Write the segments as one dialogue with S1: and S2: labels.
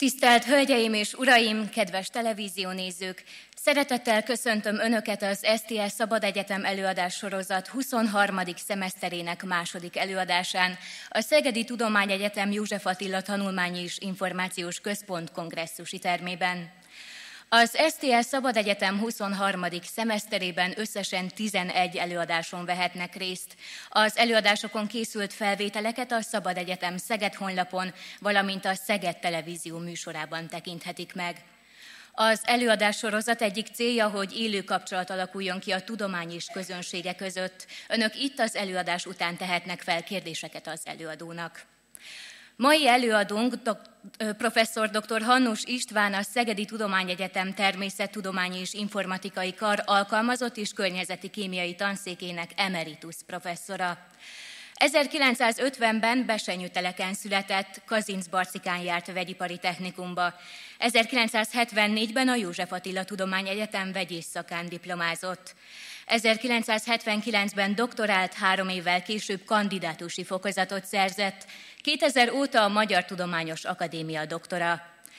S1: Tisztelt Hölgyeim és Uraim, kedves televíziónézők! Szeretettel köszöntöm Önöket az STL Szabad Egyetem előadássorozat 23. szemeszterének második előadásán, a Szegedi Tudományegyetem József Attila Tanulmányi és Információs Központ kongresszusi termében. Az STL Szabad Egyetem 23. szemeszterében összesen 11 előadáson vehetnek részt. Az előadásokon készült felvételeket a Szabad Egyetem Szeged honlapon, valamint a Szeged Televízió műsorában tekinthetik meg. Az előadássorozat egyik célja, hogy élő kapcsolat alakuljon ki a tudomány és közönsége között. Önök itt az előadás után tehetnek fel kérdéseket az előadónak. Mai előadónk professzor dr. Hannus István, a Szegedi Tudományegyetem Természettudományi és Informatikai Kar alkalmazott és környezeti kémiai tanszékének emeritus professzora. 1950-ben Besenyőteleken született, Kazincbarcikán járt vegyipari technikumba. 1974-ben a József Attila Tudományegyetem vegyész szakán diplomázott. 1979-ben doktorált, 3 évvel később kandidátusi fokozatot szerzett, 2000 óta a Magyar Tudományos Akadémia doktora.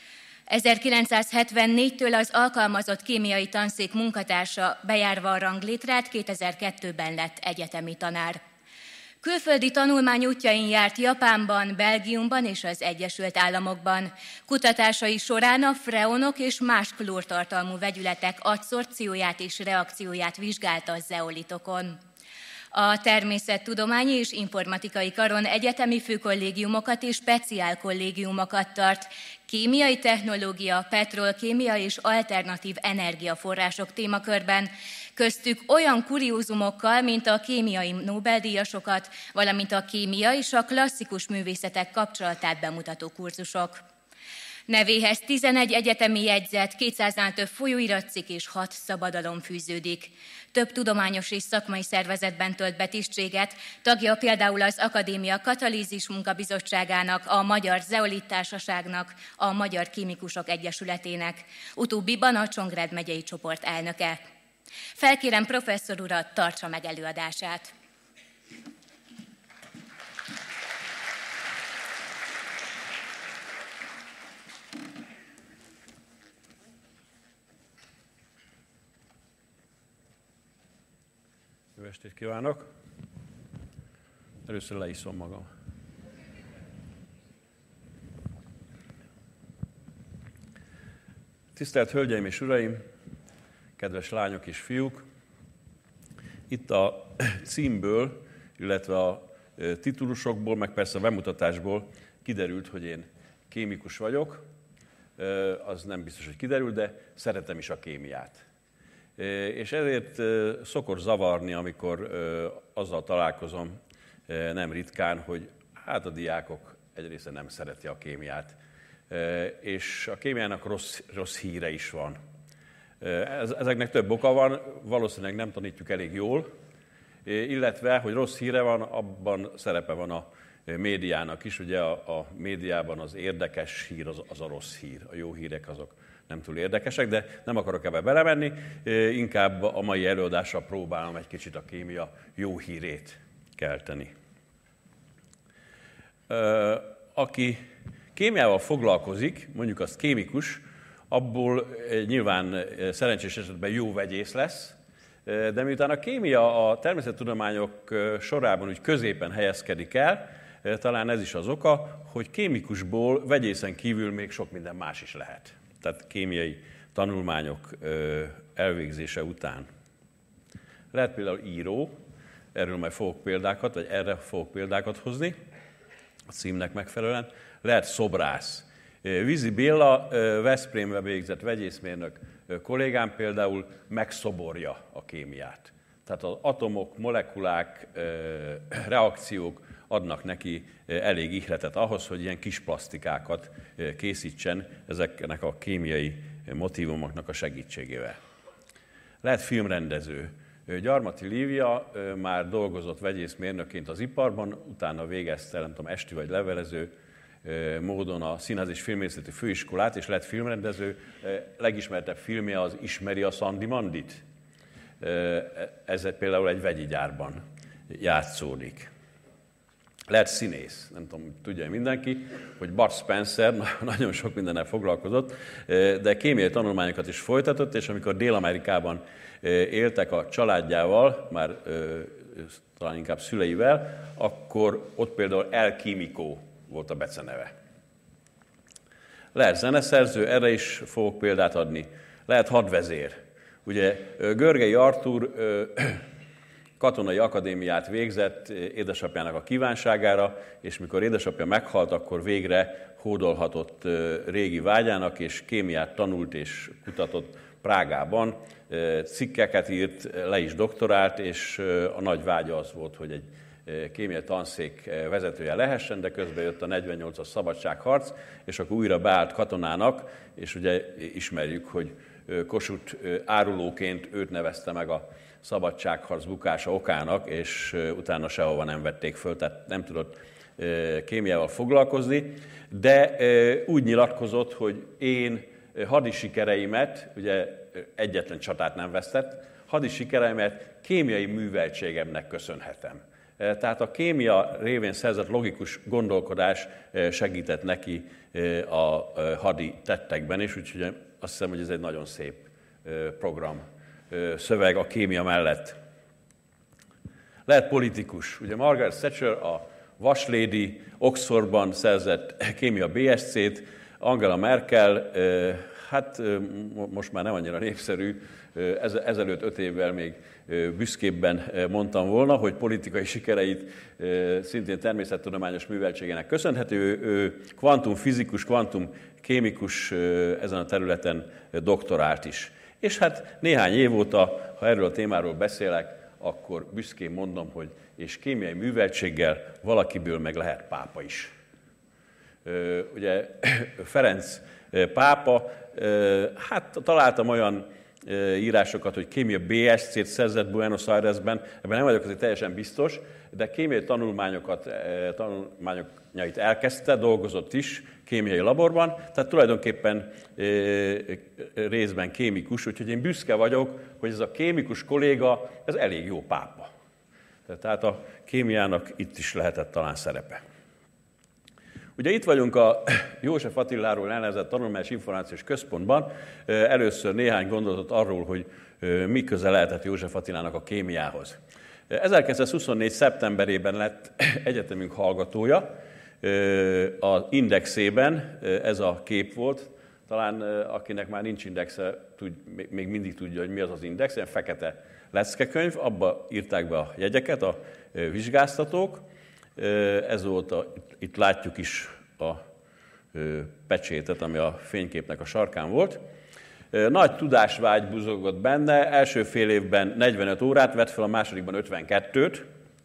S1: 1974-től az alkalmazott kémiai tanszék munkatársa, bejárva a ranglétrát, 2002-ben lett egyetemi tanár. Külföldi tanulmányútjain járt Japánban, Belgiumban és az Egyesült Államokban. Kutatásai során a freonok és más klórtartalmú vegyületek adszorpcióját és reakcióját vizsgálta a zeolitokon. A Természettudományi és Informatikai Karon egyetemi főkollégiumokat és speciálkollégiumokat tart, kémiai technológia, petrolkémia és alternatív energiaforrások témakörben, köztük olyan kuriózumokkal, mint a kémiai Nobel-díjasokat, valamint a kémia és a klasszikus művészetek kapcsolatát bemutató kurzusok. Nevéhez 11 egyetemi jegyzet, 200-nál több folyóiratcikk és 6 szabadalom fűződik. Több tudományos és szakmai szervezetben tölt be tisztséget, tagja például az Akadémia Katalízis Munkabizottságának, a Magyar Zeolit Társaságnak, a Magyar Kémikusok Egyesületének, utóbbiban a Csongrád megyei csoport elnöke. Felkérem professzor urat, tartsa meg előadását.
S2: Jó estét kívánok! Először leiszom magam. Tisztelt Hölgyeim és Uraim! Kedves lányok és fiúk! Itt a címből, illetve a titulusokból, meg persze a bemutatásból kiderült, hogy én kémikus vagyok. Az nem biztos, hogy kiderült, de szeretem is a kémiát. És ezért szokott zavarni, amikor azzal találkozom nem ritkán, hogy hát a diákok egy része nem szereti a kémiát. És a kémiának rossz híre is van. Ezeknek több oka van, valószínűleg nem tanítjuk elég jól, illetve, hogy rossz híre van, abban szerepe van a médiának is. Ugye a médiában az érdekes hír az a rossz hír, a jó hírek azok nem túl érdekesek, de nem akarok ebbe belemenni, inkább a mai előadással próbálom egy kicsit a kémia jó hírét kelteni. Aki kémiával foglalkozik, mondjuk az kémikus, abból nyilván szerencsés esetben jó vegyész lesz, de miután a kémia a természettudományok sorában úgy középen helyezkedik el, talán ez is az oka, hogy kémikusból vegyészen kívül még sok minden más is lehet. Tehát kémiai tanulmányok elvégzése után. Lehet például író, erről majd fogok példákat, vagy erre fogok példákat hozni, a címnek megfelelően. Lehet szobrász. Vizi Béla, Veszprémbe végzett vegyészmérnök kollégám például megszoborja a kémiát. Tehát az atomok, molekulák, reakciók adnak neki elég ihletet ahhoz, hogy ilyen kis plastikákat készítsen ezeknek a kémiai motívumoknak a segítségével. Lehet filmrendező. Gyarmati Lívia már dolgozott vegyészmérnökként az iparban, utána végezte, nem tudom, esti vagy levelező módon a Színház és Filmészeti Főiskolát, és lett filmrendező. Legismertebb filmje az Ismeri a Szandi Mandit. Ez például egy vegyi gyárban játszódik. lehet színész. Nem tudom, tudja mindenki, hogy Bud Spencer nagyon sok mindennel foglalkozott, de kémiai tanulmányokat is folytatott, és amikor Dél-Amerikában éltek a családjával, már talán inkább szüleivel, akkor ott például El Químico volt a beceneve. Lehet zeneszerző, erre is fogok példát adni. Lehet hadvezér. Ugye Görgei Artúr katonai akadémiát végzett édesapjának a kívánságára, és mikor édesapja meghalt, akkor végre hódolhatott régi vágyának, és kémiát tanult és kutatott Prágában. Cikkeket írt, le is doktorált, és a nagy vágya az volt, hogy egy kémiai tanszék vezetője lehessen, de közben jött a 48-as szabadságharc, és akkor újra beállt katonának, és ugye ismerjük, hogy Kossuth árulóként őt nevezte meg a szabadságharc bukása okának, és utána sehova nem vették föl, tehát nem tudott kémiával foglalkozni, de úgy nyilatkozott, hogy én hadi sikereimet, ugye egyetlen csatát nem vesztett, hadi sikereimet kémiai műveltségemnek köszönhetem. Tehát a kémia révén szerzett logikus gondolkodás segített neki a hadi tettekben is, úgyhogy azt hiszem, hogy ez egy nagyon szép program, szöveg a kémia mellett. Lehet politikus. Ugye Margaret Thatcher, a vaslédi, Oxfordban szerzett kémia BSc-t, Angela Merkel, hát most már nem annyira népszerű, ezelőtt 5 évvel még büszkébben mondtam volna, hogy politikai sikereit szintén természettudományos műveltségének köszönhető. Ő kvantumfizikus, kvantumkémikus, ezen a területen doktorált is. És hát néhány év óta, ha erről a témáról beszélek, akkor büszkén mondom, hogy és kémiai műveltséggel valakiből meg lehet pápa is. Ugye Ferenc pápa, hát találtam olyan írásokat, hogy kémia BSc-t szerzett Buenos Airesben, ebben nem vagyok azért teljesen biztos, de kémiai tanulmányait elkezdte, dolgozott is kémiai laborban, tehát tulajdonképpen részben kémikus, úgyhogy én büszke vagyok, hogy ez a kémikus kolléga, ez elég jó pápa. Tehát a kémiának itt is lehetett talán szerepe. Ugye itt vagyunk a József Attiláról elnevezett Tanulmányos Információs Központban. Először néhány gondolatot arról, hogy mi köze lehetett József Attilának a kémiához. 1924. szeptemberében lett egyetemünk hallgatója, az Indexében ez a kép volt. Talán akinek már nincs indexe, még mindig tudja, hogy mi az az Index, ilyen fekete leckekönyv, abba írták be a jegyeket a vizsgáztatók. Ez volt itt látjuk is a pecsétet, ami a fényképnek a sarkán volt. Nagy tudásvágy buzogott benne, első fél évben 45 órát vett fel, a másodikban 52-t.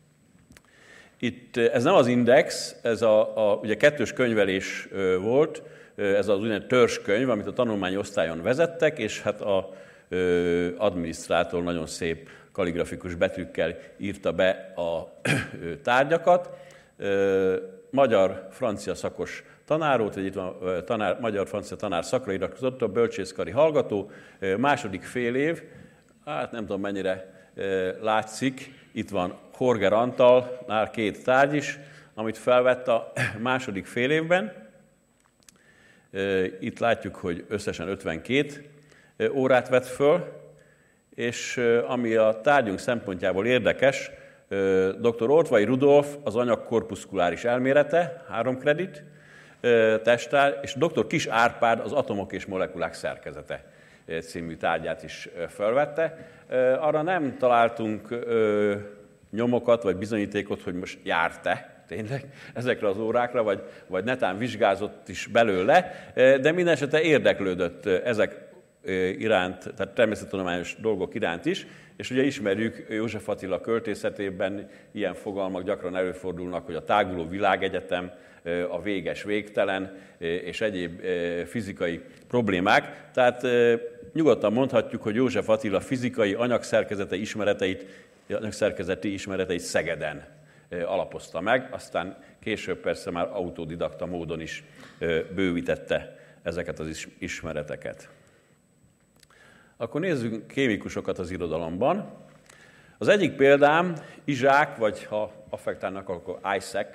S2: Itt ez nem az Index, ez ugye kettős könyvelés volt, ez az úgynevezett törzskönyv, amit a tanulmányi osztályon vezettek, és hát az adminisztrátor nagyon szép kalligrafikus betűkkel írta be a tárgyakat. Magyar-francia szakos tanár volt, itt van magyar-francia tanár szakra iratkozott, a bölcsészkari hallgató, második fél év, hát nem tudom mennyire látszik, itt van Horger Antalnál 2 tárgy is, amit felvett a második fél évben. Itt látjuk, hogy összesen 52 órát vett föl, és ami a tárgyunk szempontjából érdekes, dr. Ortvay Rudolf az anyag korpuszkuláris elmélete, 3 kredit testtár, és dr. Kis Árpád az atomok és molekulák szerkezete című tárgyát is felvette. Arra nem találtunk nyomokat vagy bizonyítékot, hogy most járt-e tényleg ezekre az órákra, vagy netán vizsgázott is belőle, de minden esetre érdeklődött ezek iránt, tehát természettudományos dolgok iránt is, és ugye ismerjük József Attila költészetében ilyen fogalmak gyakran előfordulnak, hogy a táguló világegyetem, a véges végtelen és egyéb fizikai problémák. Tehát nyugodtan mondhatjuk, hogy József Attila fizikai anyagszerkezeti ismereteit Szegeden alapozta meg, aztán később persze már autodidakta módon is bővítette ezeket az ismereteket. Akkor nézzük kémikusokat az irodalomban. Az egyik példám Izsák, vagy ha affektálnak, akkor Isaac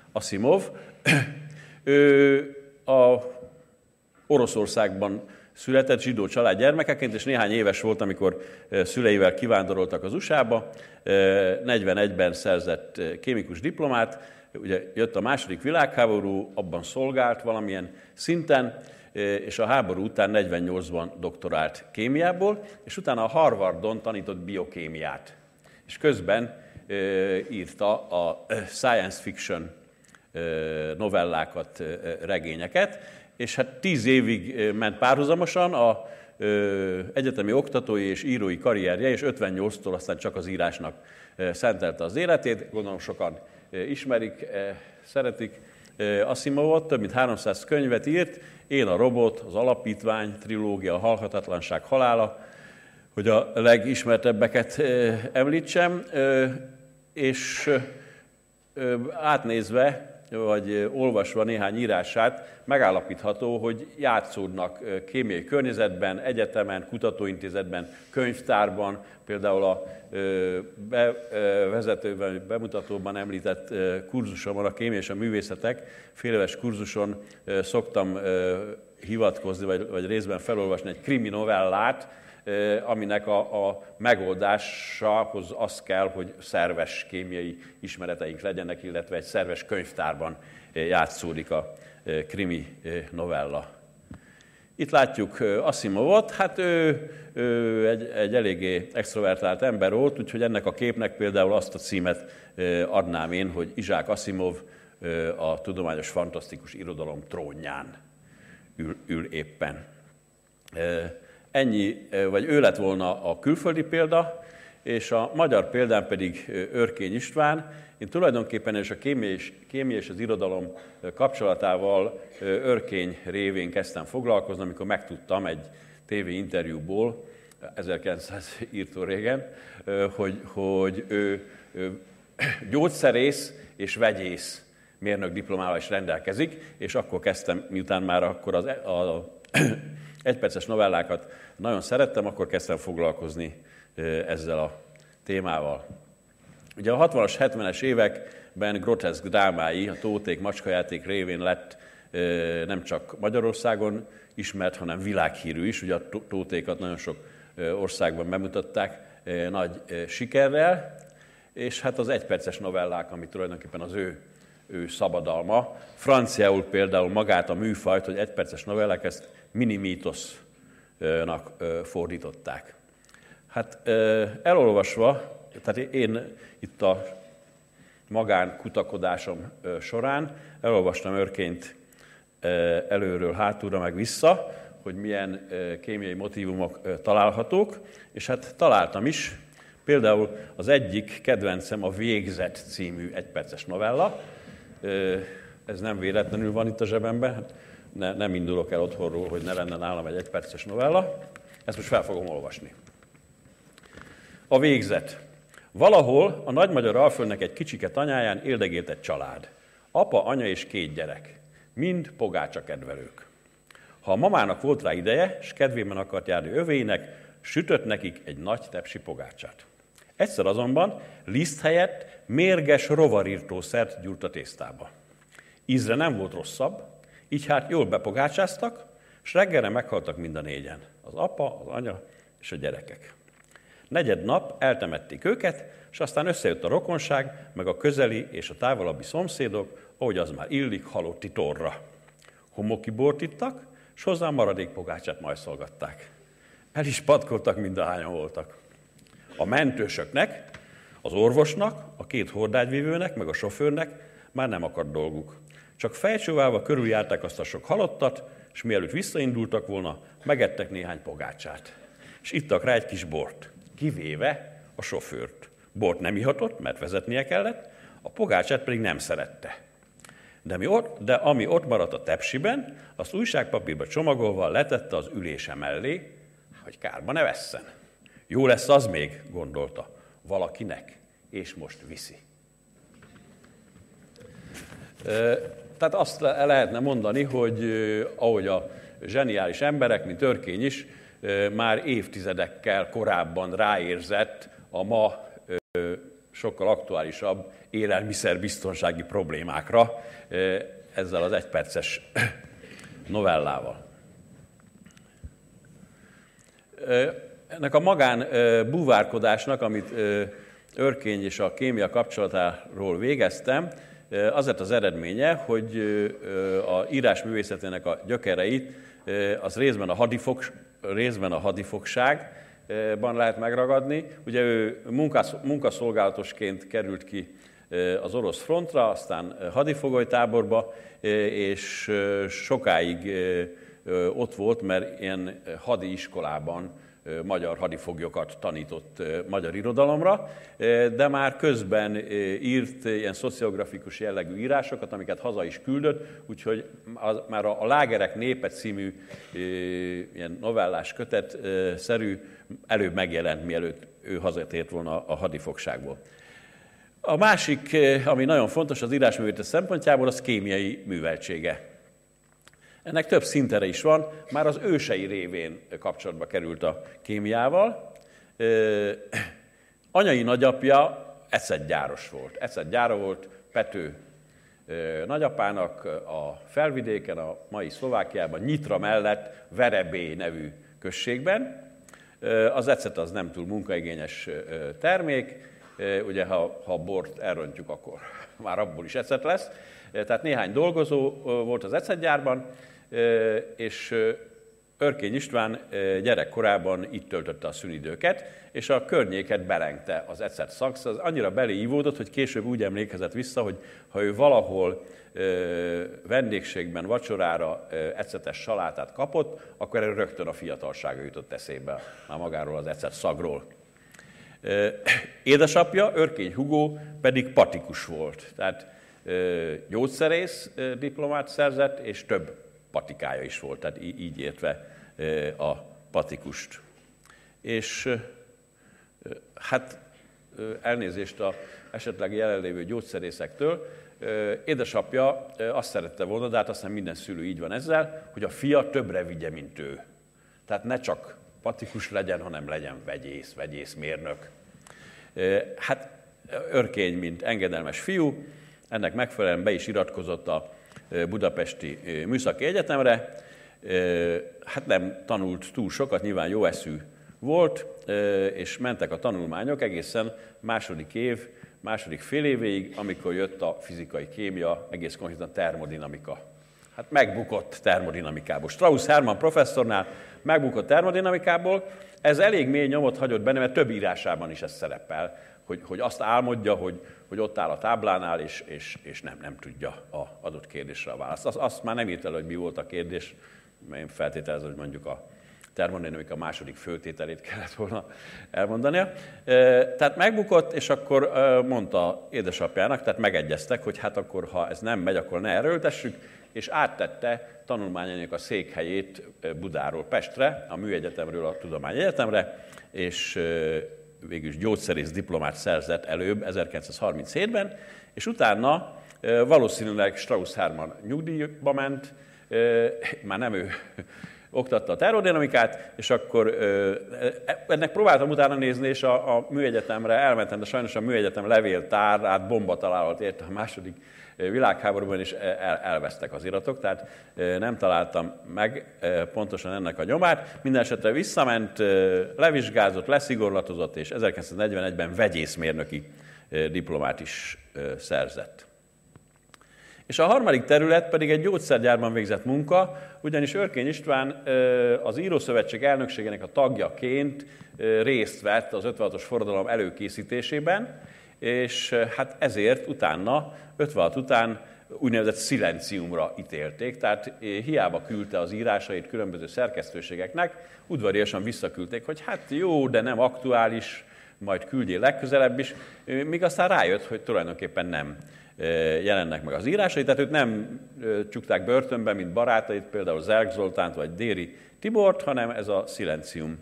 S2: Asimov. Ő a Oroszországban született zsidó család gyermekeként, és néhány éves volt, amikor szüleivel kivándoroltak az USA-ba. 41-ben szerzett kémikus diplomát, ugye jött a második világháború, abban szolgált valamilyen szinten, és a háború után 48-ban doktorált kémiából, és utána a Harvardon tanított biokémiát. És közben írta a science fiction novellákat, regényeket, és hát 10 évig ment párhuzamosan a egyetemi oktatói és írói karrierje, és 58-tól aztán csak az írásnak szentelte az életét. Gondolom sokan ismerik, szeretik Asimovot, több mint 300 könyvet írt, Én a robot, az Alapítvány, trilógia, a Halhatatlanság halála, hogy a legismertebbeket említsem, és átnézve, vagy olvasva néhány írását, megállapítható, hogy játszódnak kémiai környezetben, egyetemen, kutatóintézetben, könyvtárban, például a bevezetőben, bemutatóban említett kurzusomon, a Kémia és a művészetek, féléves kurzuson szoktam hivatkozni, vagy részben felolvasni egy krimi novellát, aminek a megoldásához az kell, hogy szerves kémiai ismereteink legyenek, illetve egy szerves könyvtárban játszódik a krimi novella. Itt látjuk Asimovot, hát ő egy eléggé extrovertált ember volt, úgyhogy ennek a képnek például azt a címet adnám én, hogy Isaac Asimov a tudományos fantasztikus irodalom trónján ül éppen. Ennyi, vagy ő lett volna a külföldi példa, és a magyar példán pedig Örkény István. Én tulajdonképpen és a kémia és az irodalom kapcsolatával Örkény révén kezdtem foglalkozni, amikor megtudtam egy tévéinterjúból, 1900 írtó régen, hogy ő gyógyszerész és vegyész mérnök diplomával is rendelkezik, és akkor kezdtem, miután már akkor az egyperces novellákat nagyon szerettem, akkor kezdtem foglalkozni ezzel a témával. Ugye a 60-as, 70-es években groteszk drámái, a Tóték macskajáték révén lett nem csak Magyarországon ismert, hanem világhírű is. Ugye a Tótékat nagyon sok országban bemutatták nagy sikerrel, és hát az egyperces novellák, ami tulajdonképpen az ő szabadalma. Franciául például magát a műfajt, hogy egyperces novellák, ezt mini-mítosznak fordították. Hát elolvasva, tehát én itt a magánkutakodásom során elolvastam Örkényt előről, hátulra, meg vissza, hogy milyen kémiai motívumok találhatók, és hát találtam is. Például az egyik kedvencem a Végzet című egyperces novella. Ez nem véletlenül van itt a zsebemben, nem indulok el otthonról, hogy ne lenne nálam egy egyperces novella. Ezt most fel fogom olvasni. A Végzet. Valahol a nagymagyar Alföldnek egy kicsike tanyáján éldegélt egy család. Apa, anya és 2 gyerek. Mind pogácsa kedvelők. Ha a mamának volt rá ideje, s kedvében akart járni övéinek, sütött nekik egy nagy tepsi pogácsát. Egyszer azonban liszt helyett mérges rovarírtószert gyúrt a tésztába. Ízre nem volt rosszabb, így hát jól bepogácsáztak, s reggelre meghaltak mind a 4-en, az apa, az anya és a gyerekek. Negyednap eltemették őket, és aztán összejött a rokonság, meg a közeli és a távolabbi szomszédok, ahogy az már illik, halotti torra. Homoki bort ittak, s hozzá maradék pogácsát majszolgatták. El is patkoltak, mindahányan voltak. A mentősöknek, az orvosnak, a 2 hordágyvívőnek, meg a sofőrnek már nem akadt dolguk. Csak fejcsóválva körüljárták azt a sok halottat, és mielőtt visszaindultak volna, megettek néhány pogácsát. És ittak rá egy kis bort, kivéve a sofőrt. Bort nem ihatott, mert vezetnie kellett, a pogácsát pedig nem szerette. De ami ott maradt a tepsiben, azt újságpapírba csomagolva letette az ülése mellé, hogy kárba ne vesszen. Jó lesz az még, gondolta, valakinek, és most viszi. Tehát azt lehetne mondani, hogy ahogy a zseniális emberek, mint Örkény is, már évtizedekkel korábban ráérzett a ma sokkal aktuálisabb élelmiszerbiztonsági problémákra ezzel az egyperces novellával. Ennek a magán búvárkodásnak, amit Örkény és a kémia kapcsolatáról végeztem, az lett az eredménye, hogy a írásművészetének a gyökereit az részben a hadifogságban lehet megragadni. Ugye ő munkaszolgálatosként került ki az orosz frontra, aztán hadifogolytáborba, és sokáig ott volt, mert ilyen hadi iskolában magyar hadifoglyokat tanított magyar irodalomra, de már közben írt ilyen szociografikus jellegű írásokat, amiket haza is küldött, úgyhogy már a Lágerek népe című ilyen novellás kötet-szerű előbb megjelent, mielőtt ő hazatért volna a hadifogságból. A másik, ami nagyon fontos az írásművészet szempontjából, az kémiai műveltsége. Ennek több szintere is van, már az ősei révén kapcsolatba került a kémiával. Anyai nagyapja ecetgyáros volt. Ecetgyára volt Pető nagyapának a felvidéken, a mai Szlovákiában, Nyitra mellett Verebély nevű községben. Az ecet az nem túl munkaigényes termék, ugye ha a bort elrontjuk, akkor már abból is ecet lesz. Tehát néhány dolgozó volt az ecetgyárban, és Örkény István gyerekkorában itt töltötte a szünidőket, és a környéket belengte az ecet szaksz. Az annyira beléívódott, hogy később úgy emlékezett vissza, hogy ha ő valahol vendégségben vacsorára ecetes salátát kapott, akkor erről rögtön a fiatalsága jutott eszébe már magáról az ecet szagról. Édesapja, Örkény Hugó pedig patikus volt, tehát gyógyszerész diplomát szerzett, és több patikája is volt, tehát így értve a patikust. És hát elnézést a esetleg jelenlévő gyógyszerészektől, édesapja azt szerette volna, de hát aztán minden szülő így van ezzel, hogy a fia többre vigye, mint ő. Tehát ne csak patikus legyen, hanem legyen vegyészmérnök. Hát Örkény, mint engedelmes fiú, ennek megfelelően be is iratkozott a Budapesti Műszaki Egyetemre. Hát nem tanult túl sokat, nyilván jó eszű volt, és mentek a tanulmányok egészen második fél évéig, amikor jött a fizikai kémia, egész konkrétan termodinamika. Hát megbukott termodinamikából. Strauss Hermann professzornál megbukott termodinamikából. Ez elég mély nyomot hagyott benne, mert több írásában is ez szerepel, hogy azt álmodja, hogy ott áll a táblánál, és nem tudja az adott kérdésre a választ. Azt már nem írt el, hogy mi volt a kérdés, mert én feltételezem, hogy mondjuk a termodinamika második főtételét kellett volna elmondania. Tehát megbukott, és akkor mondta édesapjának, tehát megegyeztek, hogy hát akkor, ha ez nem megy, akkor ne erőltessük, és áttette tanulmányainak a székhelyét Budáról Pestre, a Műegyetemről a Tudományegyetemre, és végül is gyógyszerész diplomát szerzett előbb 1937-ben, és utána valószínűleg Strauss Hermann nyugdíjba ment, már nem ő oktatta a termodinamikát, és akkor ennek próbáltam utána nézni, és a Műegyetemre elmentem, de sajnos a Műegyetem levéltárát bombatalálat érte a második világháborúban, és elvesztek az iratok, tehát nem találtam meg pontosan ennek a nyomát. Mindenesetre visszament, levizsgázott, leszigorlatozott, és 1941-ben vegyészmérnöki diplomát is szerzett. És a harmadik terület pedig egy gyógyszergyárban végzett munka, ugyanis Örkény István az Írószövetség elnökségének a tagjaként részt vett az 56-os forradalom előkészítésében, és hát ezért utána, 56 után úgynevezett szilenciumra ítélték, tehát hiába küldte az írásait különböző szerkesztőségeknek, udvariasan visszaküldték, hogy hát jó, de nem aktuális, majd küldjél legközelebb is, míg aztán rájött, hogy tulajdonképpen nem jelennek meg az írásai, tehát őt nem csukták börtönbe, mint barátait, például Zerg Zoltánt vagy Déri Tibort, hanem ez a szilencium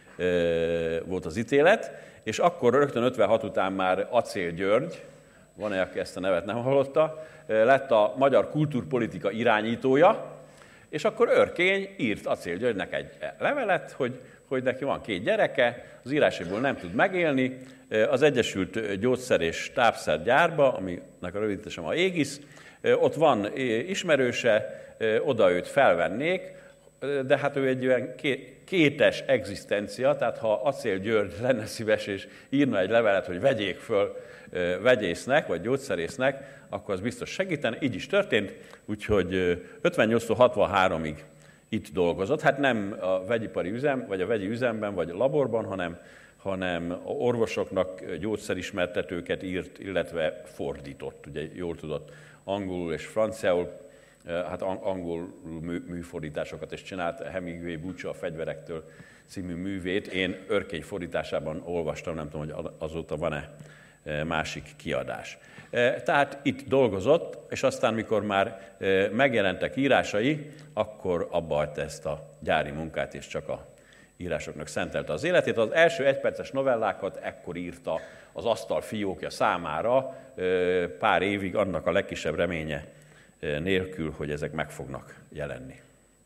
S2: volt az ítélet, és akkor rögtön 56 után már Acél György, van-e, aki ezt a nevet nem hallotta, lett a magyar kultúrpolitika irányítója, és akkor Örkény írt Acél Györgynek egy levelet, hogy hogy neki van 2 gyereke, az írásaiból nem tud megélni, az Egyesült Gyógyszer- és Tápszergyárba, aminek a rövidítése a Aegis, ott van ismerőse, oda őt felvennék, de hát ő egy olyan kétes egzisztencia, tehát ha Acél György lenne szíves és írna egy levelet, hogy vegyék föl vegyésznek vagy gyógyszerésznek, akkor az biztos segítene. Így is történt, úgyhogy 58-63-ig itt dolgozott. Hát nem a vegyipari üzem, vagy a vegyi üzemben, vagy a laborban, hanem orvosoknak gyógyszerismertetőket írt, illetve fordított. Ugye jól tudott angolul és franciául, hát angol műfordításokat is csinált. Hemingway Búcsú a fegyverektől című művét én Örkény fordításában olvastam, nem tudom, hogy azóta van-e másik kiadás. Tehát itt dolgozott, és aztán, mikor már megjelentek írásai, akkor abba hagyta ezt a gyári munkát, és csak a írásoknak szentelte az életét. Az első egyperces novellákat ekkor írta az asztal fiókja számára, pár évig, annak a legkisebb reménye nélkül, hogy ezek meg fognak jelenni.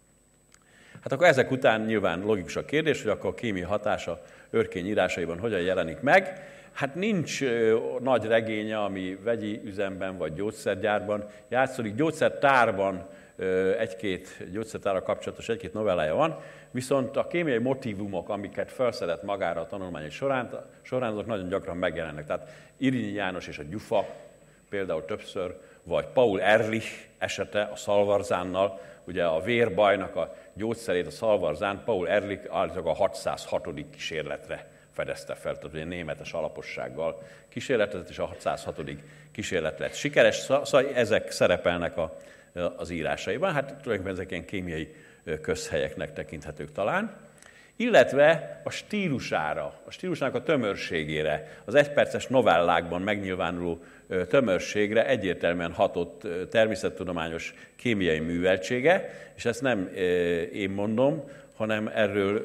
S2: Hát akkor ezek után nyilván logikus a kérdés, hogy akkor a kémia hatása Örkény írásaiban hogyan jelenik meg. Hát nincs nagy regénye, ami vegyi üzemben vagy gyógyszergyárban játszódik. Gyógyszertárban gyógyszertárral kapcsolatos egy-két novellája van, viszont a kémiai motívumok, amiket felszedett magára a tanulmányai során, azok nagyon gyakran megjelennek. Tehát Irényi János és a Gyufa például többször, vagy Paul Ehrlich esete a szalvarzánnal, ugye a vérbajnak a gyógyszerét, a szalvarzán Paul Ehrlich állítólag a 606. kísérletre fedezte fel, tehát ugye németes alapossággal kísérletezett, és a 606. kísérlet lett sikeres, szóval ezek szerepelnek az írásaiban, hát tulajdonképpen ezek ilyen kémiai közhelyeknek tekinthetők talán, illetve a stílusának a tömörségére, az egyperces novellákban megnyilvánuló tömörségre egyértelműen hatott természettudományos kémiai műveltsége, és ezt nem én mondom, hanem erről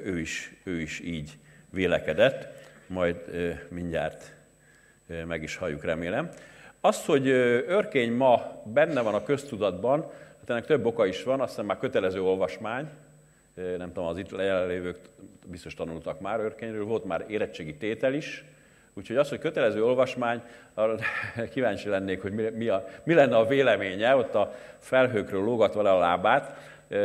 S2: ő is így vélekedett, majd mindjárt meg is halljuk, remélem. Az, hogy Örkény ma benne van a köztudatban, hát ennek több oka is van, azt hiszem már kötelező olvasmány, nem tudom, az itt jelenlévők biztos tanultak már Örkényről, volt már érettségi tétel is, úgyhogy az, hogy kötelező olvasmány, arra kíváncsi lennék, hogy mi lenne a véleménye, ott a felhőkről lógatva le a lábát,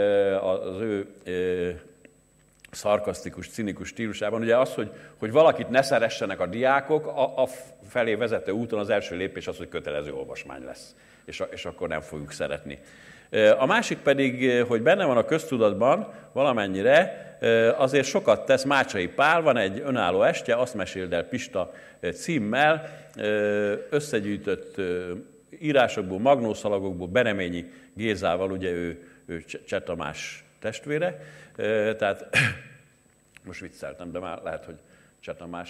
S2: az ő szarkasztikus, cinikus stílusában. Ugye az, hogy valakit ne szeressenek a diákok, a felé vezető úton az első lépés az, hogy kötelező olvasmány lesz, és akkor nem fogjuk szeretni. A másik pedig, hogy benne van a köztudatban valamennyire, azért sokat tesz Mácsai Pál, van egy önálló estje, Azt meséld el Pista címmel, összegyűjtött írásokból, magnószalagokból, Bereményi Gézával, ugye ő Cseh Tamás testvére, tehát most vicceltem, de már lehet, hogy Cseh Tamás,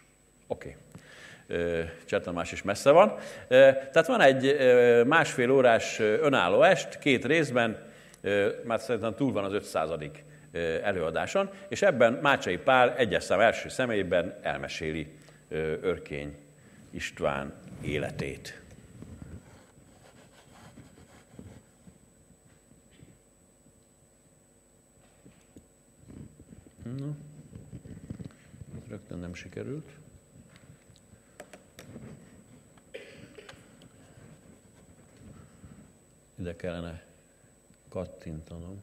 S2: Cseh Tamás is messze van. Tehát van egy másfél órás önálló est, 2 részben, már szerintem túl van az 500. előadáson, és ebben Mácsai Pál egyes szám első személyben elmeséli Örkény István életét. No. Rögtön nem sikerült. Ide kellene kattintanom.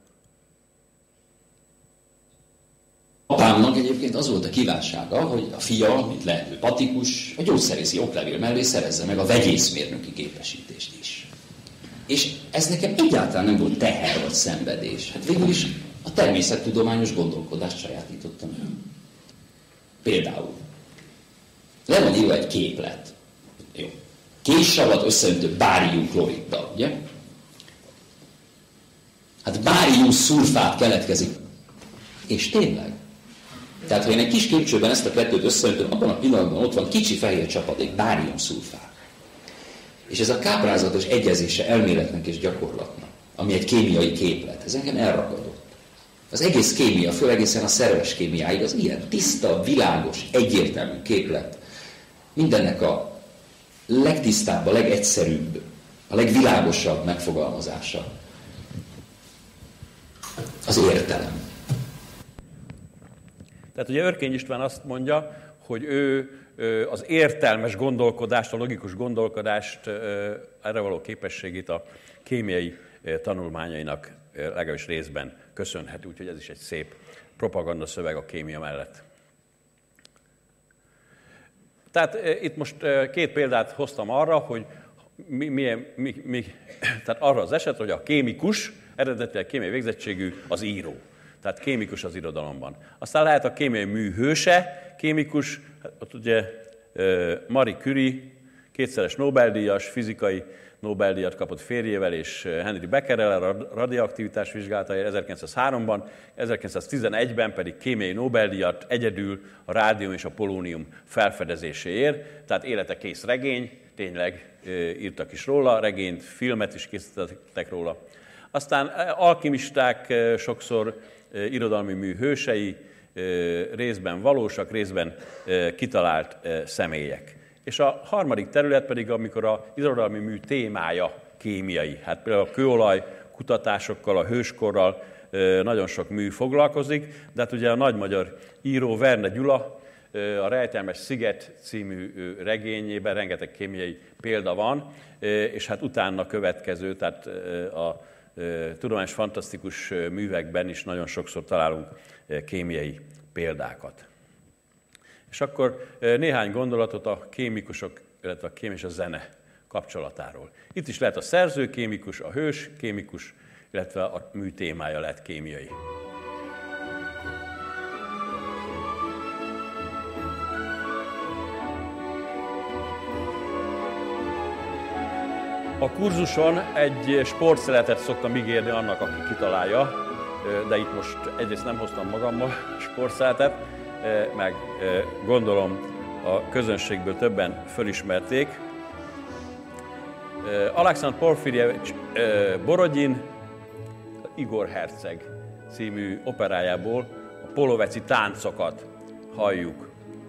S3: Apámnak egyébként az volt a kívánsága, hogy a fia, mint lehető patikus, a gyógyszerészi oklevél mellé szerezze meg a vegyészmérnöki képesítést is. És ez nekem egyáltalán nem volt teher vagy szenvedés. Hát végül is a természettudományos gondolkodást sajátítottam el. Például le van írva egy képlet. Jó. Késsavat összeöntő bárium-kloriddal, ugye? Hát bárium-szulfát keletkezik. És tényleg. Tehát, ha én egy kis képcsőben ezt a kettőt összeöntöm, abban a pillanatban ott van kicsi fehér csapadék, bárium-szulfát. És ez a káprázatos egyezése elméletnek és gyakorlatnak, ami egy kémiai képlet, ez engem elragadott. Az egész kémia, főleg egészen a szerves kémiáig az ilyen tiszta, világos, egyértelmű képlet. Mindennek a legtisztább, a legegyszerűbb, a legvilágosabb megfogalmazása az értelem.
S2: Tehát ugye Örkény István azt mondja, hogy ő az értelmes gondolkodást, a logikus gondolkodást, erre való képességét a kémiai tanulmányainak legalábbis részben köszönhető, úgyhogy ez is egy szép propaganda szöveg a kémia mellett. Tehát itt most két példát hoztam arra, hogy tehát arra az esetre, hogy a kémikus, eredetileg kémiai végzettségű az író. Tehát kémikus az irodalomban. Aztán lehet a kémiai mű hőse, kémikus, ott ugye Marie Curie, kétszeres Nobel-díjas, fizikai Nobel-díjat kapott férjével és Henry Becquerel a radioaktivitás vizsgálatáért 1903-ban, 1911-ben pedig kémiai Nobel-díjat egyedül a rádium és a polónium felfedezéséért, tehát élete kész regény, tényleg írtak is róla, regényt, filmet is készítettek róla. Aztán alkimisták sokszor irodalmi mű hősei, részben valósak, részben kitalált személyek. És a harmadik terület pedig, amikor az irodalmi mű témája kémiai. Hát például a kőolaj kutatásokkal, a hőskorral nagyon sok mű foglalkozik, de hát ugye a nagy magyar író Verne Gyula a Rejtelmes sziget című regényében rengeteg kémiai példa van, és hát utána következő, tehát a tudományos fantasztikus művekben is nagyon sokszor találunk kémiai példákat. És akkor néhány gondolatot a kémikusok, illetve a kém és a zene kapcsolatáról. Itt is lehet a szerző kémikus, a hős kémikus, illetve a mű témája lehet kémiai. A kurzuson egy sportszeletet szoktam ígérni annak, aki kitalálja, de itt most egyrészt nem hoztam magammal sportszeletet, meg gondolom a közönségből többen fölismerték. Alekszandr Porfirjevics Borodin Igor Herceg című operájából a poloveci táncokat halljuk.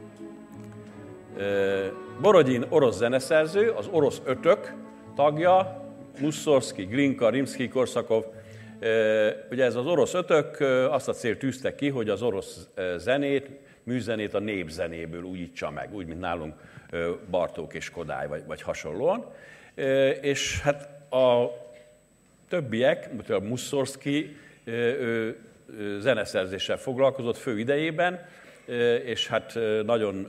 S2: Borodin orosz zeneszerző, az orosz ötök tagja, Mussorgsky, Glinka, Rimszkij-Korsakov. Ugye ez az orosz ötök azt a célt tűzte ki, hogy az orosz zenét, műzenét a népzenéből újítsa meg, úgy, mint nálunk Bartók és Kodály, vagy hasonlóan. És hát a többiek, a Mussorgsky zeneszerzéssel foglalkozott fő idejében, és hát nagyon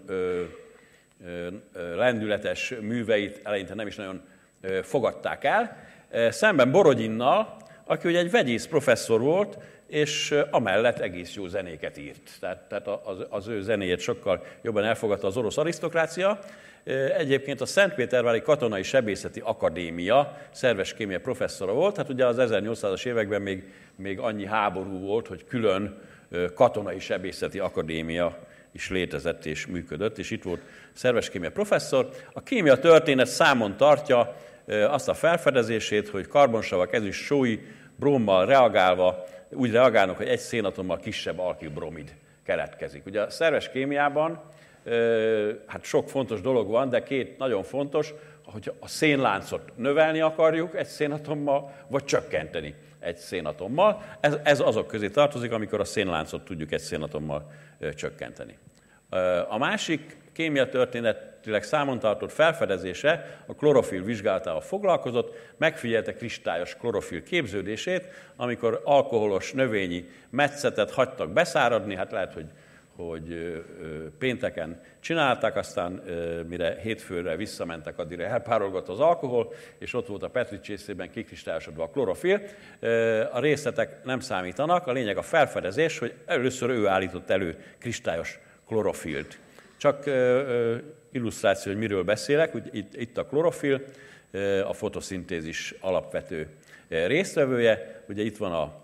S2: lendületes műveit eleinte nem is nagyon fogadták el. Szemben Borodinnal, aki ugye egy vegyész professzor volt, és amellett egész jó zenéket írt. Tehát az ő zenéjét sokkal jobban elfogadta az orosz arisztokrácia. Egyébként a Szentpétervári Katonai Sebészeti Akadémia szerves kémia professzora volt, hát ugye az 1800-as években még annyi háború volt, hogy külön katonai sebészeti akadémia is létezett és működött, és itt volt szerves kémia professzor. A kémia történet számon tartja azt a felfedezését, hogy karbonsavak, ezüst, sói, brommal reagálva úgy reagálnak, hogy egy szénatommal kisebb alkilbromid keletkezik. Ugye a szerves kémiában hát sok fontos dolog van, de két nagyon fontos, hogy a szénláncot növelni akarjuk egy szénatommal, vagy csökkenteni egy szénatommal. Ez azok közé tartozik, amikor a szénláncot tudjuk egy szénatommal csökkenteni. A másik kémiatörténetileg számon tartott felfedezése a klorofil vizsgálatával foglalkozott, megfigyelte kristályos klorofil képződését, amikor alkoholos növényi metszetet hagytak beszáradni, hát lehet, hogy pénteken csinálták, aztán mire hétfőre visszamentek, addigra elpárolgott az alkohol, és ott volt a Petri csészében kikristályosodva a klorofil. A részletek nem számítanak, a lényeg a felfedezés, hogy először ő állított elő kristályos klorofilt. Csak illusztráció, hogy miről beszélek, hogy itt a klorofil, a fotoszintézis alapvető résztvevője, ugye itt van a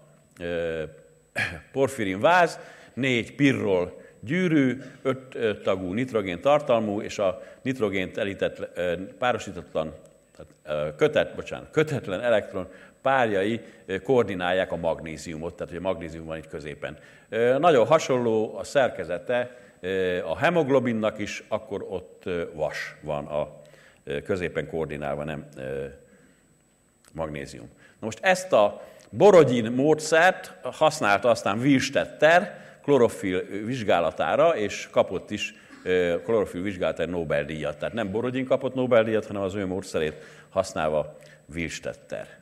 S2: porfirin váz, 4 pirrol gyűrű, 5 tagú nitrogén tartalmú, és a nitrogént elített párosítatlan, kötetlen elektron párjai koordinálják a magnéziumot, tehát hogy a magnézium van itt középen. Nagyon hasonló a szerkezete a hemoglobinnak is, akkor ott vas van a középen koordinálva, nem magnézium. Na most ezt a Borodin módszert használta aztán Willstetter, klorofil vizsgálatára, és kapott is klorofil vizsgálatára Nobel-díjat. Tehát nem Borodin kapott Nobel-díjat, hanem az ő módszerét használva Willstetter.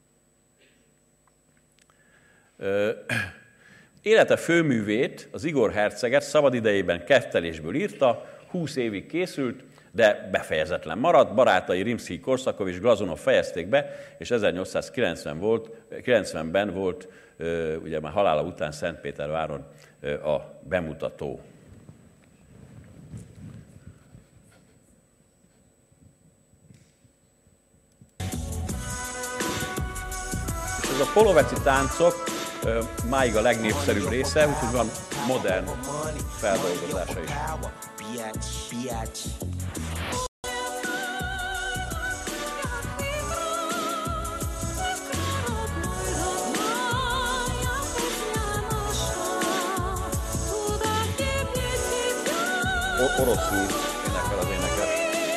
S2: Élete főművét, az Igor herceget szabadidejében kettelésből írta, 20 évig készült, de befejezetlen maradt. Barátai Rimszkij-Korsakov és Glazunov fejezték be, és 1890-ben volt, ugye már halála után Szentpéterváron a bemutató. És ez a poloveci táncok máig a legnépszerűbb része, úgyhogy van modern feldolgozása is. Oroszul énekel az énekes.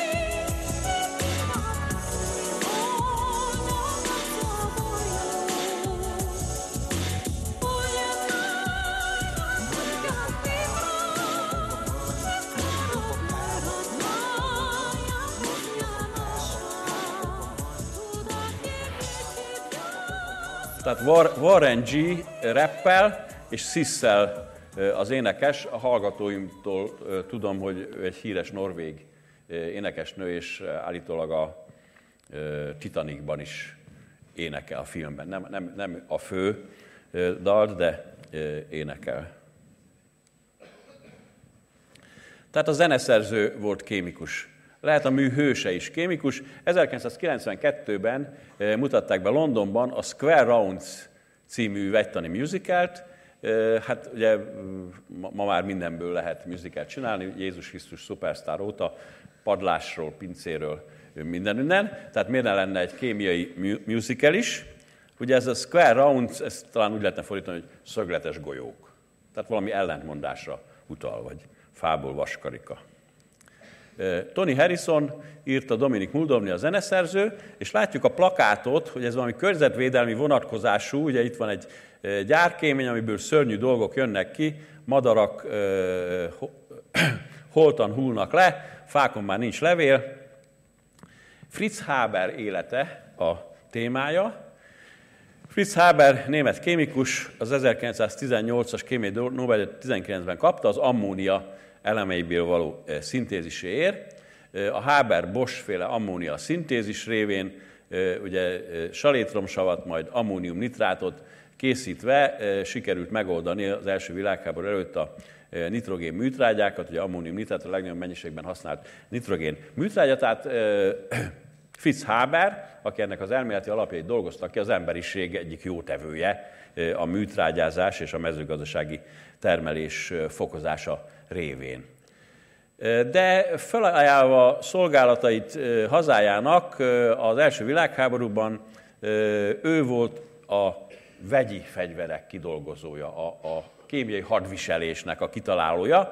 S2: Tehát Warren G. rappel és Sissel az énekes. A hallgatóimtól tudom, hogy ő egy híres norvég énekesnő, és állítólag a Titanicban is énekel a filmben. Nem a fő dalt, de énekel. Tehát a zeneszerző volt kémikus. Lehet a mű hőse is kémikus. 1992-ben mutatták be Londonban a Square Rounds című vegytani musicalt. Hát ugye ma már mindenből lehet musicalt csinálni, Jézus Krisztus szupersztár óta, padlásról, pincéről, minden. Tehát miért ne lenne egy kémiai musical is? Ugye ez a Square Rounds, ezt talán úgy lehetne fordítani, hogy szögletes golyók. Tehát valami ellentmondásra utal, vagy fából vaskarika. Tony Harrison írta, Dominic Muldowney a zeneszerző, és látjuk a plakátot, hogy ez valami környezetvédelmi vonatkozású, ugye itt van egy gyárkémény, amiből szörnyű dolgok jönnek ki, madarak holtan hullnak le, fákon már nincs levél. Fritz Haber élete a témája. Fritz Haber, német kémikus, az 1918-as kémiai Nobel-díjat 19-ben kapta, az ammónia elemeiből való szintéziséért. A Haber-Bosch-féle ammónia szintézis révén ugye salétromsavat, majd ammóniumnitrátot készítve sikerült megoldani az első világháború előtt a nitrogén műtrágyákat, ugye ammóniumnitrát a legnagyobb mennyiségben használt nitrogén műtrágya, tehát Fritz Haber, aki ennek az elméleti alapjait dolgozta ki, az emberiség egyik jótevője a műtrágyázás és a mezőgazdasági termelés fokozása révén. De felajánlva szolgálatait hazájának az első világháborúban ő volt a vegyi fegyverek kidolgozója, a kémiai hadviselésnek a kitalálója.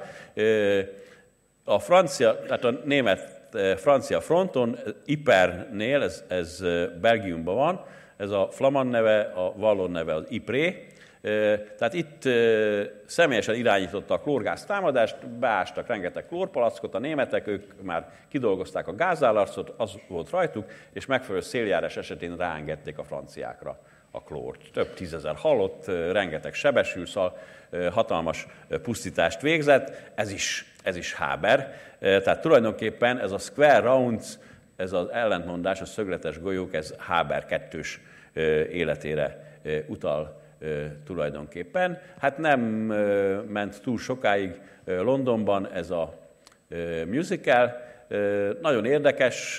S2: A francia, tehát a német-francia fronton, Ypernél, ez Belgiumban van, ez a flamand neve, a vallon neve az Ypré. Tehát itt személyesen irányította a klórgáz támadást, beástak rengeteg klórpalackot a németek, ők már kidolgozták a gázállarcot, az volt rajtuk, és megfelelő széljárás esetén ráengedték a franciákra a klórt. Több tízezer halott, rengeteg sebesült, szóval hatalmas pusztítást végzett, ez is Haber. Tehát tulajdonképpen ez a Square Rounds, ez az ellentmondás, a szögletes golyók, ez Haber kettős életére utal tulajdonképpen. Hát nem ment túl sokáig Londonban ez a musical. Nagyon érdekes,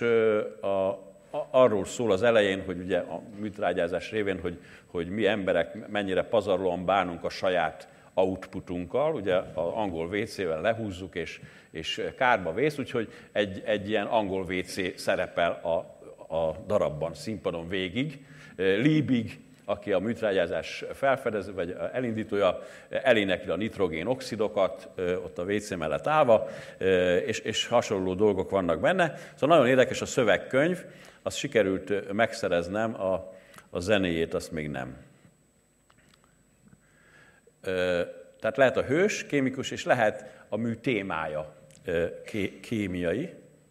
S2: arról szól az elején, hogy ugye a műtrágyázás révén, hogy mi emberek mennyire pazarlóan bánunk a saját outputunkkal, ugye az angol WC-vel lehúzzuk, és kárba vész, úgyhogy egy ilyen angol WC szerepel a darabban, színpadon végig. Liebig, aki a műtrágyázás felfedező, vagy elindítója, elénekli a nitrogén oxidokat ott a WC mellett állva, és hasonló dolgok vannak benne. Szóval nagyon érdekes a szövegkönyv, azt sikerült megszereznem, a zenéjét azt még nem. Tehát lehet a hős, kémikus, és lehet a mű témája kémiai.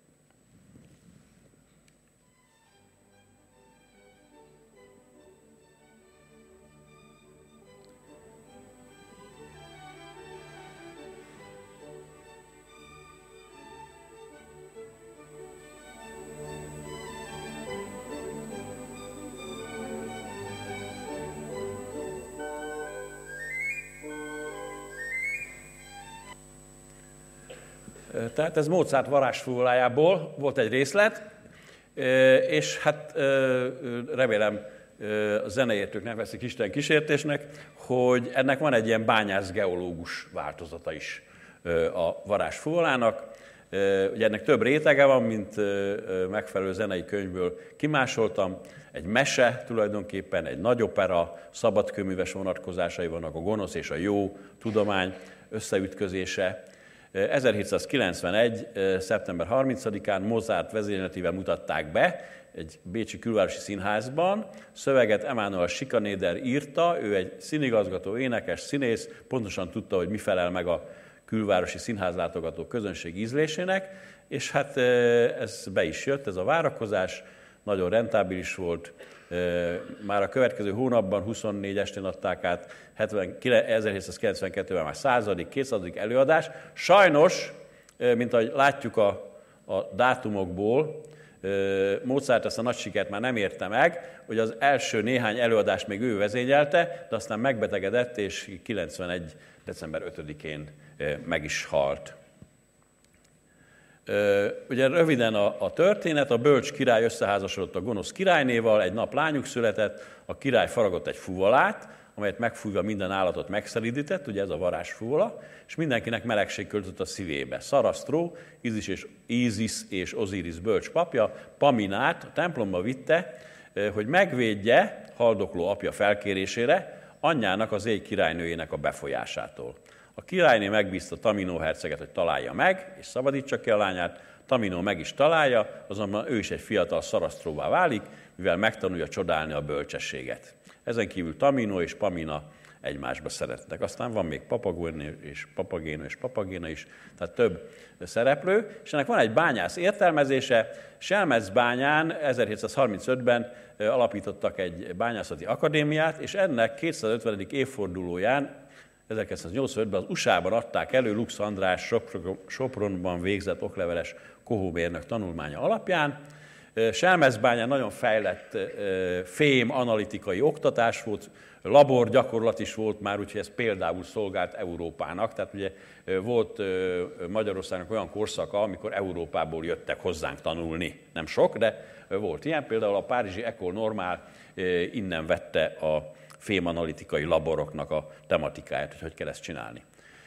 S2: Tehát ez Mozart varázsfúvolájából volt egy részlet, és hát remélem a zeneértők nem veszik Isten kísértésnek, hogy ennek van egy ilyen bányász-geológus változata is a varázsfúvolának. Ugye ennek több rétege van, mint megfelelő zenei könyvből kimásoltam. Egy mese tulajdonképpen, egy nagy opera, szabadkőműves vonatkozásai vannak, a gonosz és a jó tudomány összeütközése. 1791. szeptember 30-án Mozart vezényletével mutatták be egy bécsi külvárosi színházban. Szöveget Emanuel Schikaneder írta, ő egy színigazgató, énekes, színész, pontosan tudta, hogy mi felel meg a külvárosi színházlátogató közönség ízlésének, és hát ez be is jött, ez a várakozás, nagyon rentábilis volt. Már a következő hónapban 24 estén adták át, 1792-ben már 100., 200. előadás. Sajnos, mint ahogy látjuk a dátumokból, Mozart ezt a nagy sikert már nem érte meg, hogy az első néhány előadást még ő vezényelte, de aztán megbetegedett, és 91. december 5-én meg is halt. Ugye röviden a történet, a bölcs király összeházasodott a gonosz királynéval, egy nap lányuk született, a király faragott egy fuvolát, amelyet megfújva minden állatot megszelídített, ugye ez a varázsfuvola, és mindenkinek melegség költött a szívébe. Szarasztró, Ízisz és Ozirisz bölcs papja, Paminát a templomba vitte, hogy megvédje haldokló apja felkérésére anyjának, az éj királynőjének a befolyásától. A királyné megbízta Tamino herceget, hogy találja meg, és szabadítsa ki a lányát. Tamino meg is találja, azonban ő is egy fiatal Szarasztróvá válik, mivel megtanulja csodálni a bölcsességet. Ezen kívül Tamino és Pamina egymásba szerettek. Aztán van még Papagéno és Papagéna is, tehát több szereplő, és ennek van egy bányász értelmezése. Selmecbányán 1735-ben alapítottak egy bányászati akadémiát, és ennek 250. évfordulóján 1985-ben az USA-ban adták elő Lux András Sopronban végzett okleveles kohómérnök tanulmánya alapján. Selmecbányán nagyon fejlett fém analitikai oktatás volt, laborgyakorlat is volt már, úgyhogy ez például szolgált Európának. Tehát ugye volt Magyarországnak olyan korszaka, amikor Európából jöttek hozzánk tanulni. Nem sok, de volt ilyen. Például a párizsi École Normale innen vette a fémanalitikai laboroknak a tematikáját, hogy kell ezt csinálni.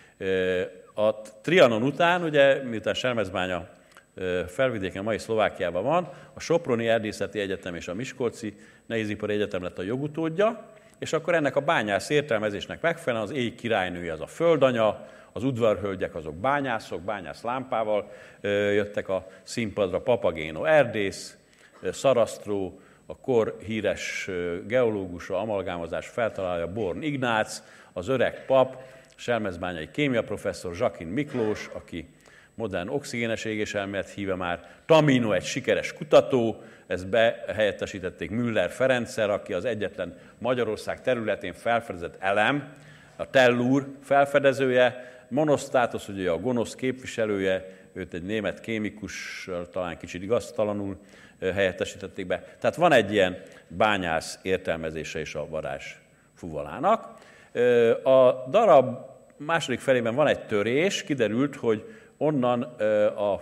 S2: A Trianon után, ugye, miután Selmecbánya felvidéken, mai Szlovákiában van, a Soproni Erdészeti Egyetem és a Miskolci Nehézipari Egyetem lett a jogutódja, és akkor ennek a bányász értelmezésnek megfelelően az éj királynője az a földanya, az udvarhölgyek azok bányászok, bányászlámpával jöttek a színpadra, Papagéno erdész, Szarasztró, a kor híres geológusa, amalgámozás feltalálja Born Ignác, az öreg pap, selmecbányai kémiaprofesszor Zsakin Miklós, aki modern oxigénes égéselmélet híve már, Tamino egy sikeres kutató, ezt behelyettesítették Müller Ferenccel, aki az egyetlen Magyarország területén felfedezett elem, a tellúr felfedezője, Monosztátosz, ugye a gonosz képviselője, őt egy német kémikus, talán kicsit igaztalanul helyettesítették be. Tehát van egy ilyen bányász értelmezése is a varázsfuvolának. A darab második felében van egy törés, kiderült, hogy onnan a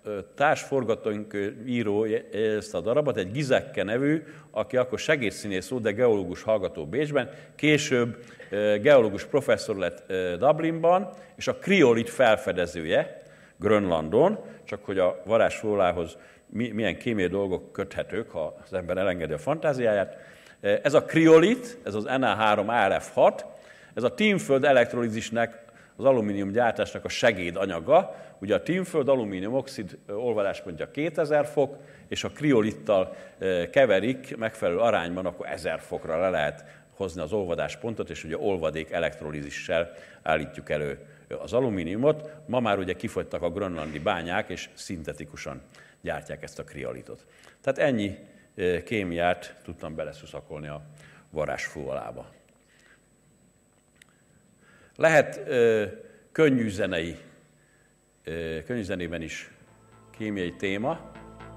S2: társforgatókönyvíró ezt a darabot, egy Gizeke nevű, aki akkor segédszínész volt, de geológus hallgató Bécsben, később geológus professzor lett Dublinban, és a kriolit felfedezője Grönlandon, csak hogy a varázsfuvolához milyen kémiai dolgok köthetők, ha az ember elengedi a fantáziáját. Ez a kriolit, ez az Na3AlF6, ez a tínföld elektrolízisnek, az alumínium gyártásnak a segédanyaga. Ugye a tínföld alumínium-oxid olvadáspontja 2000 fok, és a kriolittal keverik megfelelő arányban, akkor 1000 fokra le lehet hozni az olvadáspontot, és ugye olvadék elektrolízissel állítjuk elő az alumíniumot. Ma már ugye kifogytak a grönlandi bányák, és szintetikusan gyártják ezt a kriolitot. Tehát ennyi kémiát tudtam beleszuszakolni a varázsfúvalába. Lehet könnyű zenében is kémiai téma.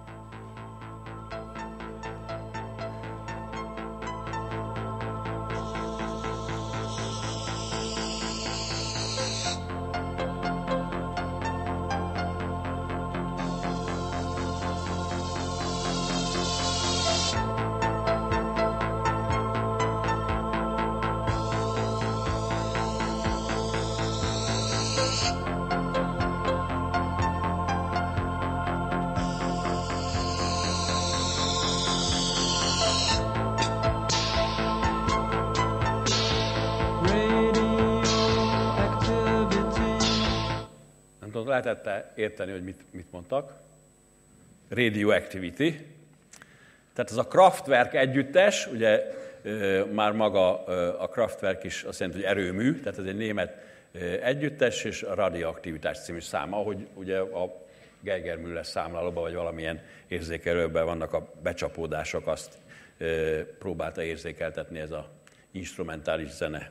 S2: Lehetett érteni, hogy mit mondtak. Radioactivity. Tehát ez a Kraftwerk együttes, ugye már maga a Kraftwerk is azt jelenti, hogy erőmű, tehát ez egy német együttes, és a radioaktivitás című száma, ahogy ugye a Geiger-Müller számlálóban, vagy valamilyen érzékelőben vannak a becsapódások, azt próbálta érzékeltetni ez a instrumentális zene.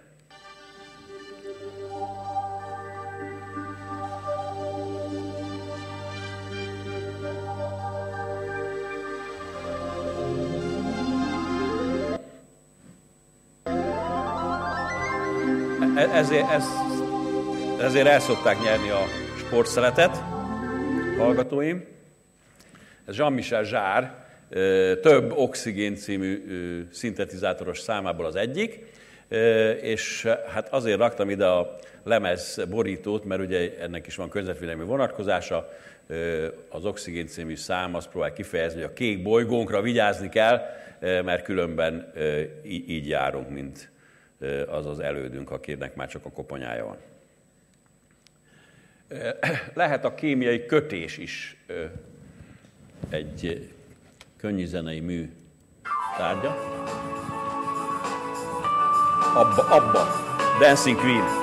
S2: Ezért el szokták nyerni a sportszeletet, hallgatóim. Ez Jean-Michel Jarre több Oxigén című szintetizátoros számából az egyik, és hát azért raktam ide a lemez borítót, mert ugye ennek is van közvetvédelmi vonatkozása. Az Oxigén című szám azt próbál kifejezni, hogy a kék bolygónkra vigyázni kell, mert különben így járunk, mint az az elődünk, akinek már csak a koponyája van. Lehet a kémiai kötés is egy könnyűzenei mű tárgya. Abba, Dancing Queen.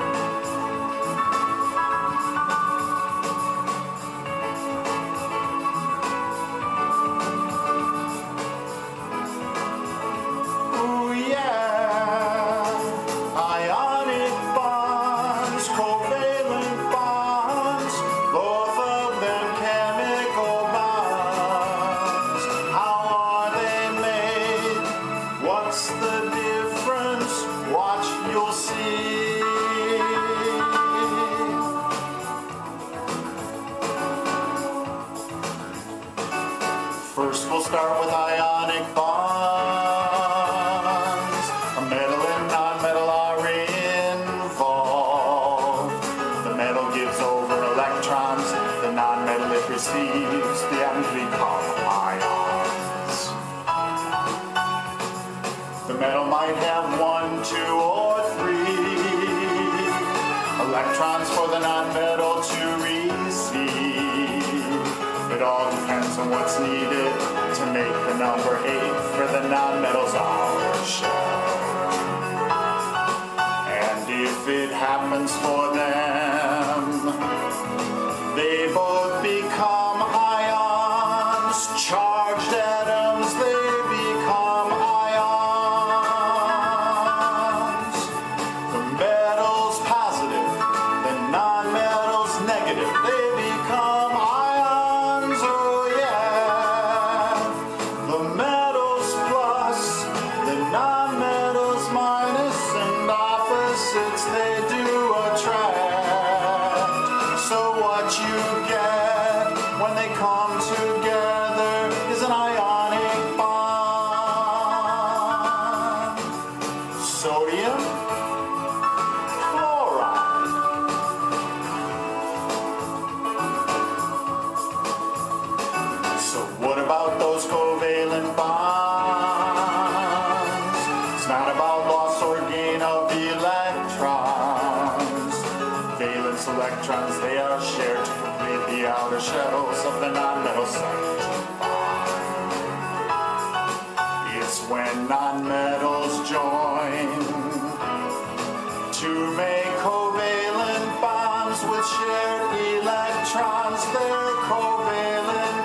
S4: What's needed to make the number 8 for the non-metals our share. And if it happens for them, they both become ions, charged atoms, they become ions. The metals positive, the non-metals negative, they become ions. Electrons, they are shared to complete the outer shells of the non-metal cycle. It's when non-metals join make covalent bonds with shared electrons. They're covalent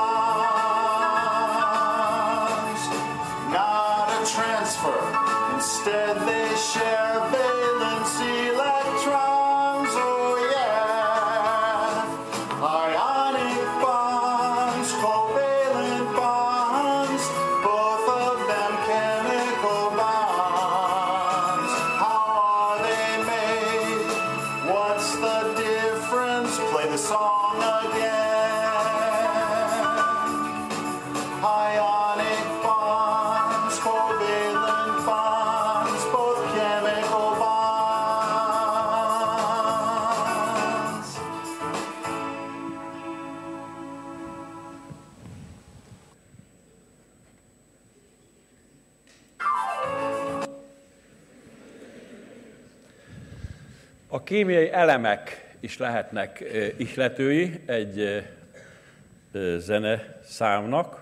S4: bonds, not a transfer. Instead, they share valence electrons. Oh yeah, ionic bonds, covalent bonds, both of them chemical bonds. How are they made? What's the difference? Play the song again. Ionic bonds, covalent bonds, both chemical bonds.
S2: A kémiai elemek is lehetnek ihletői egy zeneszámnak.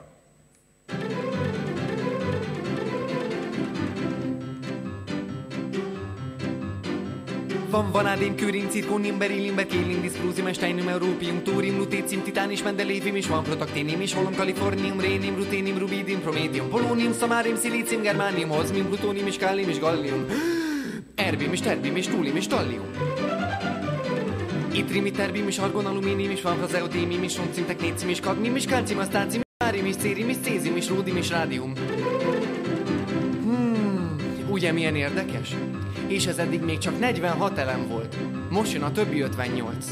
S5: Van vanádin, kürin, cirkónium, berillium, bekélium, diszprózium, steinum, európium, tórium, lutécium, titán és mendelévium, és van protakténium, és holom, kalifornium, rénium, ruténium, rubidium, promédium, polónium, szamárium, szilícium, germánium, hozmium, plutónium, és kálium, és gallium, erbium, és terbium, és túlium, és tallium. Itrium, terbium, és argon, alumínium, és van frazeotémium, és roncium, teknécium, és kadmium, és kalcium, asztácium, bárium, és cérium, és cézium, és ródium, és rádium. Ugye milyen érdekes? És ez eddig még csak 46 elem volt. Most jön a többi 58.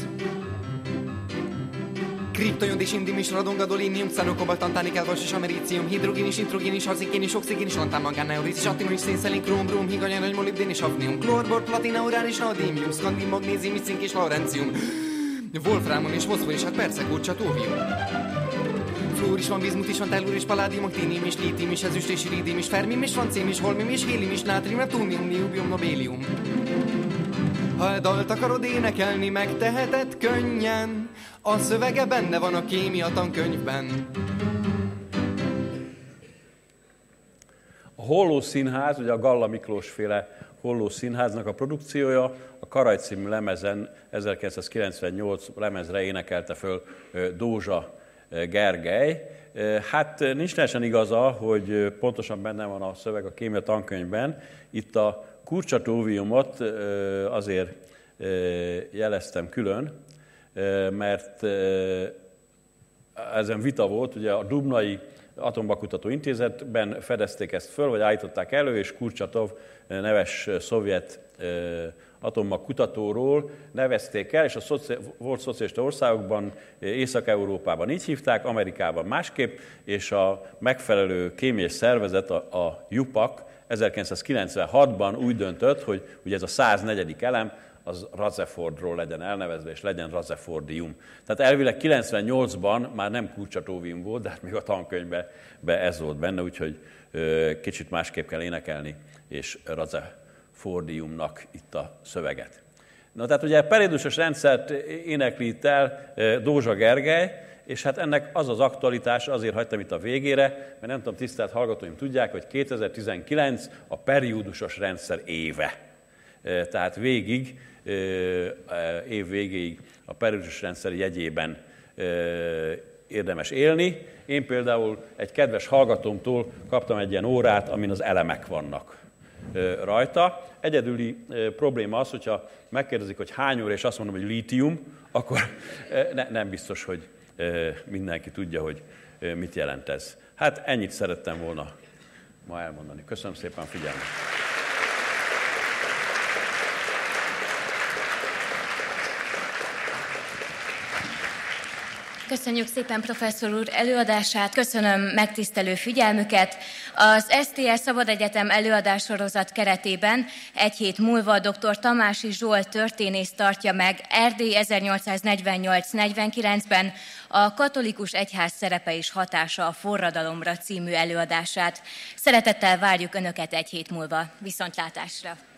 S5: Kriptojon és indium és radon, gadolínium, xanok, kobalt, tantán, nikel, és americium, hidrogén és nitrogén és arzikén és oxigén és lantán, mangán, neuriz és atimon és szénszelén, króm, brom, higany, arany, molibdén és hafnium, klorbor, platina, urán és neodímium, szkandim, magnézium és cink és laurencium, wolframon és foszfor és hát persze kurcsatóvium. Fluor is van, bizmut is van, tellur és paládium, aktínium és lítium és ezüst és iridium és fermium és francium és holmium és hélium és nátrium, neptunium, niubium, nobélium. Ha e dalt akarod énekelni, megteheted könnyen, a szövege benne van a kémia tankönyvben.
S2: A Holló Színház, ugye a Galla Miklós féle Holló Színháznak a produkciója, a Karaj című lemezen 1998 lemezre énekelte föl Dózsa Gergely. Hát nincs teljesen igaza, hogy pontosan benne van a szöveg a kémia tankönyvben. Itt a kurcsatóviumot azért jeleztem külön, mert ezen vita volt, ugye a Dubnai Atombakutató Intézetben fedezték ezt föl, vagy állították elő, és Kurcsatov neves szovjet atommagkutatóról nevezték el, és a volt szocialista országokban, Észak-Európában így hívták, Amerikában másképp, és a megfelelő kémiai szervezet, a JUPAC 1996-ban úgy döntött, hogy ugye ez a 104. elem, az Rutherfordról legyen elnevezve, és legyen Rutherfordium. Tehát elvileg 98-ban már nem kurcsatóvium volt, de hát még a tankönyvben ez volt benne, úgyhogy kicsit másképp kell énekelni, és Rutherfordiumnak itt a szöveget. Na tehát ugye a periódusos rendszert énekli itt el Dózsa Gergely, és hát ennek az az aktualitás, azért hagytam itt a végére, mert nem tudom, tisztelt hallgatóim tudják, hogy 2019 a periódusos rendszer éve. Tehát végig, év végéig a periódusos rendszer jegyében érdemes élni. Én például egy kedves hallgatómtól kaptam egy ilyen órát, amin az elemek vannak rajta. Egyedüli probléma az, hogyha megkérdezik, hogy hány óra, és azt mondom, hogy lítium, akkor nem biztos, hogy mindenki tudja, hogy mit jelent ez. Hát ennyit szerettem volna ma elmondani. Köszönöm szépen a figyelmet!
S1: Köszönjük szépen professzor úr előadását, köszönöm megtisztelő figyelmüket. Az STS Szabad Egyetem előadássorozat keretében egy hét múlva dr. Tamási Zsolt történész tartja meg Erdély 1848-49-ben a katolikus egyház szerepe és hatása a forradalomra című előadását. Szeretettel várjuk Önöket egy hét múlva. Viszontlátásra!